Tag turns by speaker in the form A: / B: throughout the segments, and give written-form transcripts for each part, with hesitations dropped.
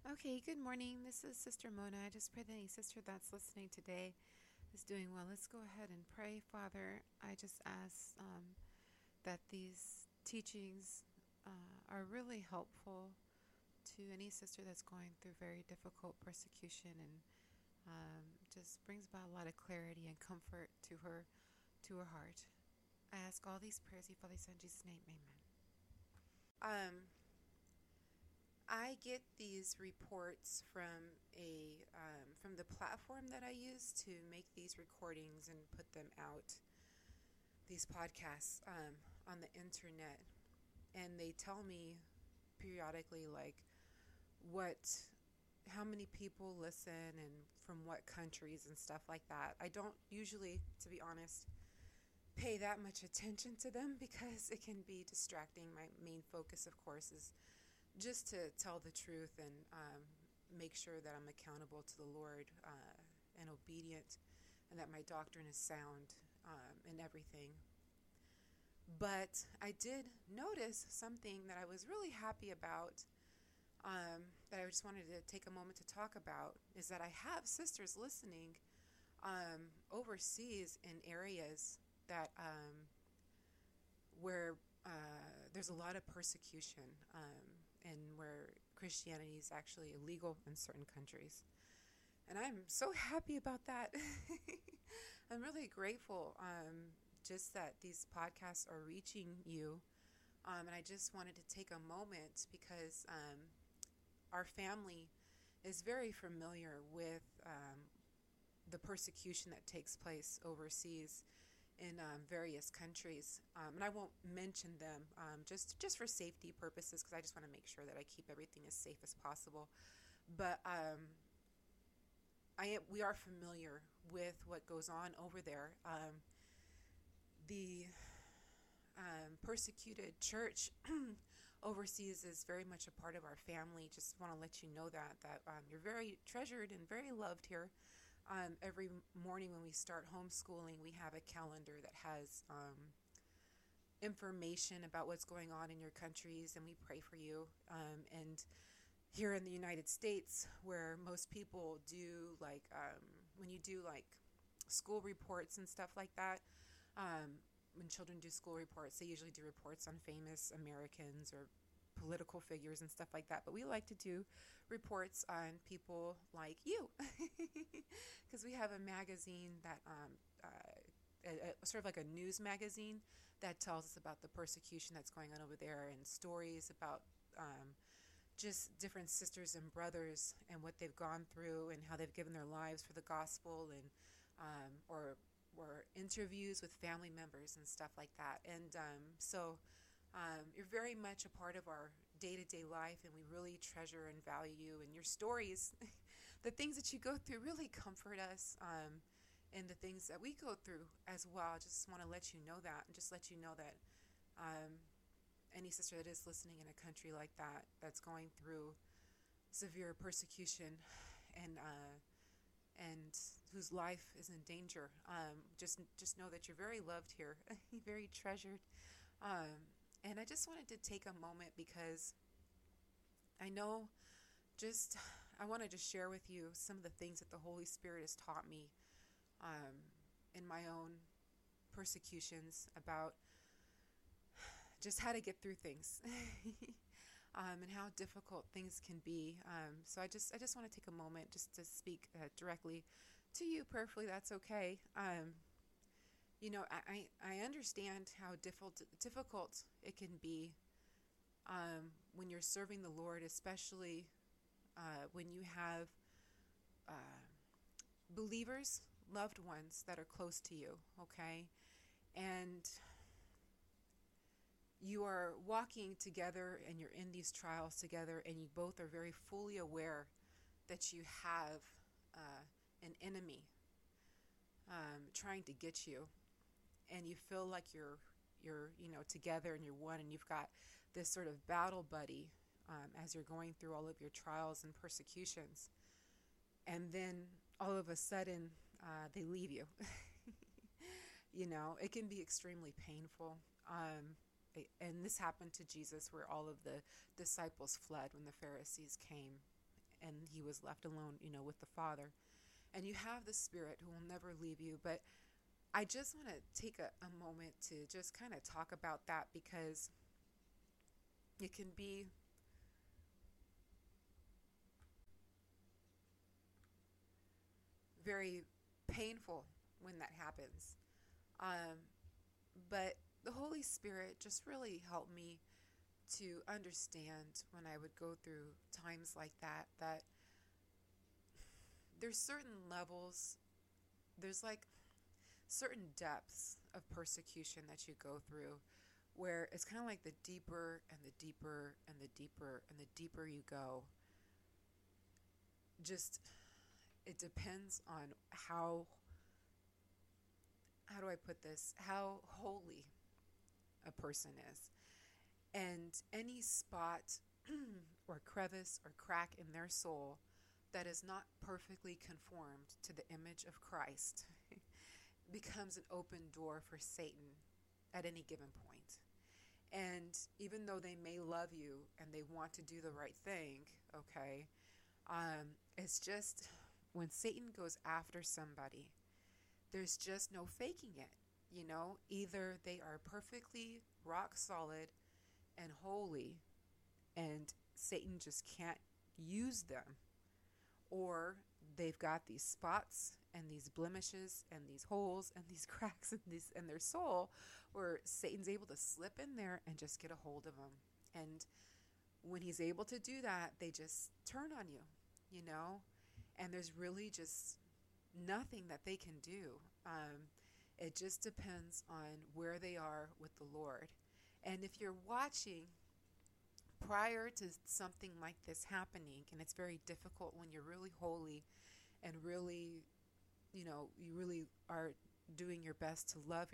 A: Okay, good morning. This is Sister Mona. I just pray that any sister that's listening today is doing well. Let's go ahead and pray. Father, I just ask that these teachings are really helpful to any sister that's going through very difficult persecution and just brings about a lot of clarity and comfort to her heart. I ask all these prayers, Father, Son, in Jesus' name, amen. I get these reports from from the platform that I use to make these recordings and put them out, these podcasts on the internet, and they tell me periodically like what how many people listen and from what countries and stuff like that. I don't usually, to be honest, pay that much attention to them because it can be distracting. My main focus, of course, is just to tell the truth and make sure that I'm accountable to the Lord and obedient, and that my doctrine is sound in everything. But I did notice something that I was really happy about, that I just wanted to take a moment to talk about, is that I have sisters listening overseas in areas that where there's a lot of persecution, and where Christianity is actually illegal in certain countries. And I'm so happy about that. I'm really grateful just that these podcasts are reaching you. And I just wanted to take a moment because our family is very familiar with the persecution that takes place overseas in various countries, and I won't mention them just for safety purposes, because I just want to make sure that I keep everything as safe as possible. But we are familiar with what goes on over there. The persecuted church overseas is very much a part of our family. Just want to let you know that you're very treasured and very loved here. Every morning when we start homeschooling, we have a calendar that has information about what's going on in your countries, and we pray for you. And here in the United States, where most people do like when you do like school reports and stuff like that, when children do school reports, they usually do reports on famous Americans or political figures and stuff like that, but we like to do reports on people like you, because we have a magazine that sort of like a news magazine that tells us about the persecution that's going on over there, and stories about just different sisters and brothers and what they've gone through and how they've given their lives for the gospel, and or interviews with family members and stuff like that. And so you're very much a part of our day-to-day life, and we really treasure and value you and your stories. The things that you go through really comfort us, and the things that we go through as well. I just want to let you know that, and just let you know that any sister that is listening in a country like that, that's going through severe persecution and whose life is in danger, just know that you're very loved here, very treasured. And I just wanted to take a moment because I know I wanted to share with you some of the things that the Holy Spirit has taught me in my own persecutions, about just how to get through things, and how difficult things can be. So I just want to take a moment just to speak directly to you prayerfully. That's okay. I understand how difficult it can be when you're serving the Lord, especially when you have believers, loved ones that are close to you, okay? And you are walking together and you're in these trials together, and you both are very fully aware that you have an enemy trying to get you, and you feel like you're together and you're one, and you've got this sort of battle buddy as you're going through all of your trials and persecutions, and then all of a sudden they leave you. It can be extremely painful. And this happened to Jesus, where all of the disciples fled when the Pharisees came and he was left alone, with the Father. And you have the Spirit who will never leave you. But I just want to take a moment to just kind of talk about that, because it can be very painful when that happens. Um, but the Holy Spirit just really helped me to understand when I would go through times like that, that there's certain levels, there's like certain depths of persecution that you go through, where it's kind of like the deeper and the deeper and the deeper and the deeper you go, just it depends on how do I put this, how holy a person is. And any spot or crevice or crack in their soul that is not perfectly conformed to the image of Christ becomes an open door for Satan at any given point. And even though they may love you and they want to do the right thing, okay, it's just when Satan goes after somebody, there's just no faking it. Either they are perfectly rock solid and holy, and Satan just can't use them, or they've got these spots and these blemishes and these holes and these cracks in their soul, where Satan's able to slip in there and just get a hold of them. And when he's able to do that, they just turn on you, and there's really just nothing that they can do. It just depends on where they are with the Lord. And if you're watching prior to something like this happening, and it's very difficult when you're really holy and really, you really are doing your best to love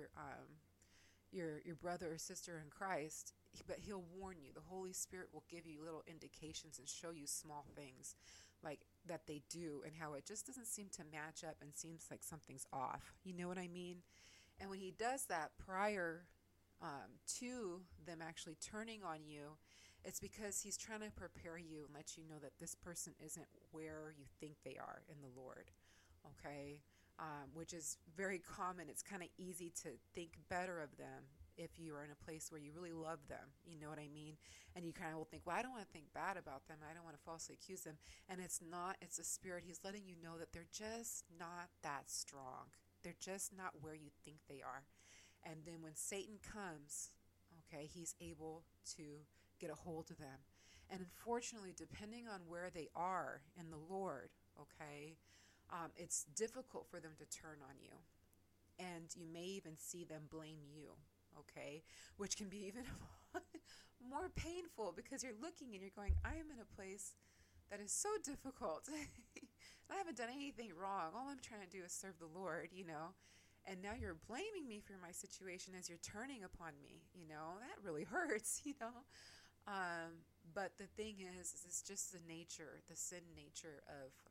A: your brother or sister in Christ, but he'll warn you. The Holy Spirit will give you little indications and show you small things like that they do, and how it just doesn't seem to match up and seems like something's off. You know what I mean? And when he does that prior to them actually turning on you, it's because he's trying to prepare you and let you know that this person isn't where you think they are in the Lord. Okay? Which is very common. It's kind of easy to think better of them if you are in a place where you really love them. You know what I mean? And you kind of will think, well, I don't want to think bad about them. I don't want to falsely accuse them. And it's not. It's a spirit. He's letting you know that they're just not that strong. They're just not where you think they are. And then when Satan comes, okay, he's able to get a hold of them. And unfortunately, depending on where they are in the Lord, okay, it's difficult for them to turn on you. And you may even see them blame you, okay, which can be even more painful, because you're looking and you're going, I am in a place that is so difficult. I haven't done anything wrong. All I'm trying to do is serve the Lord. And now you're blaming me for my situation as you're turning upon me. That really hurts. But the thing is it's just the sin nature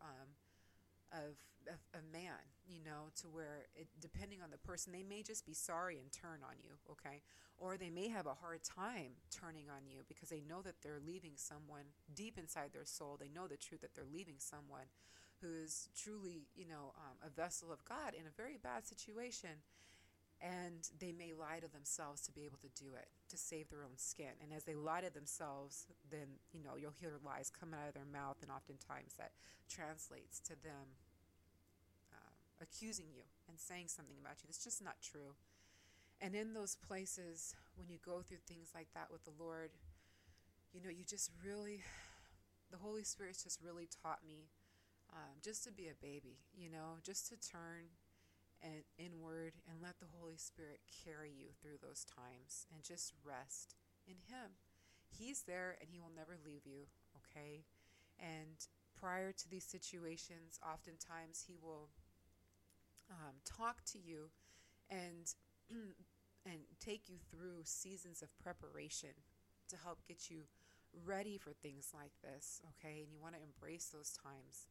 A: of man, to where depending on the person, they may just be sorry and turn on you, okay? Or they may have a hard time turning on you because they know that they're leaving someone deep inside their soul. They know the truth that they're leaving someone who is truly, a vessel of God in a very bad situation. And they may lie to themselves to be able to do it, to save their own skin. And as they lie to themselves, then, you'll hear lies coming out of their mouth, and oftentimes that translates to them accusing you and saying something about you that's just not true. And in those places, when you go through things like that with the Lord, you just really, the Holy Spirit's just really taught me just to be a baby, just to turn and inward and let the Holy Spirit carry you through those times and just rest in Him. He's there and He will never leave you, okay? And prior to these situations, oftentimes He will talk to you and and take you through seasons of preparation to help get you ready for things like this, okay? And you want to embrace those times.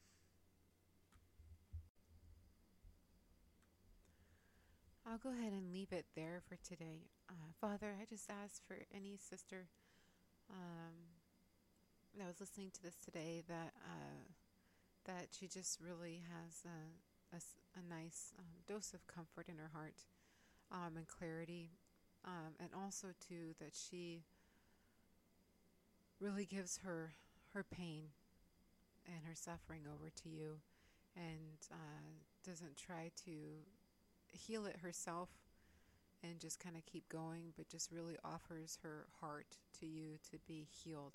A: I'll go ahead and leave it there for today. Father, I just ask for any sister, I was listening to this today that she just really has a nice dose of comfort in her heart, and clarity, and also too that she really gives her pain and her suffering over to you, and doesn't try to heal it herself and just kind of keep going, but just really offers her heart to you to be healed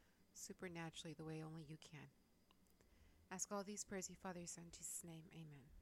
A: supernaturally the way only you can. Ask all these prayers, you Father, Son, in Jesus' name. Amen.